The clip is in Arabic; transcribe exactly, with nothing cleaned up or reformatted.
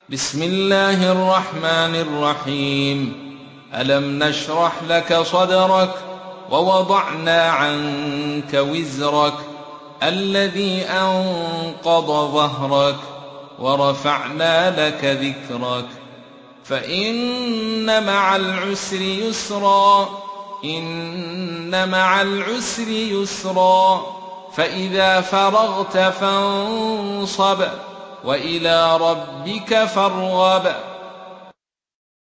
بسم الله الرحمن الرحيم. ألم نشرح لك صدرك ووضعنا عنك وزرك الذي أنقض ظهرك ورفعنا لك ذكرك فإن مع العسر يسرا إن مع العسر يسرا فإذا فرغت فانصب وإلى ربك فارغب.